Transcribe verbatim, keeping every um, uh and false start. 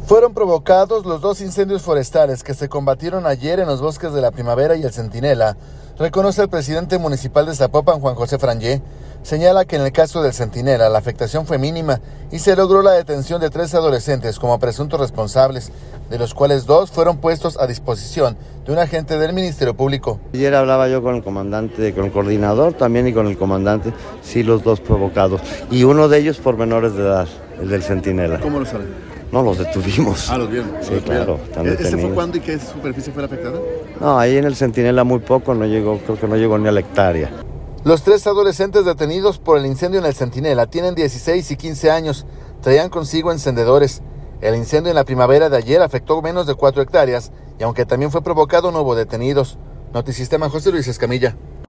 Fueron provocados los dos incendios forestales que se combatieron ayer en los bosques de La Primavera y El Centinela, reconoce el presidente municipal de Zapopan, Juan José Frangé. Señala que en el caso del Centinela la afectación fue mínima y se logró la detención de tres adolescentes como presuntos responsables, de los cuales dos fueron puestos a disposición de un agente del Ministerio Público. Ayer hablaba yo con el comandante, con el coordinador también y con el comandante, sí, los dos provocados, y uno de ellos por menores de edad, el del Centinela. ¿Cómo lo saben? No, los detuvimos. Ah, los vieron. Sí, los claro, vieron. están ¿Ese detenidos. fue cuándo y qué superficie fue la afectada? No, ahí en el Centinela muy poco, no llegó, creo que no llegó ni a la hectárea. Los tres adolescentes detenidos por el incendio en el Centinela tienen dieciséis y quince años, traían consigo encendedores. El incendio en La Primavera de ayer afectó menos de cuatro hectáreas y aunque también fue provocado no hubo detenidos. Notisistema, José Luis Escamilla.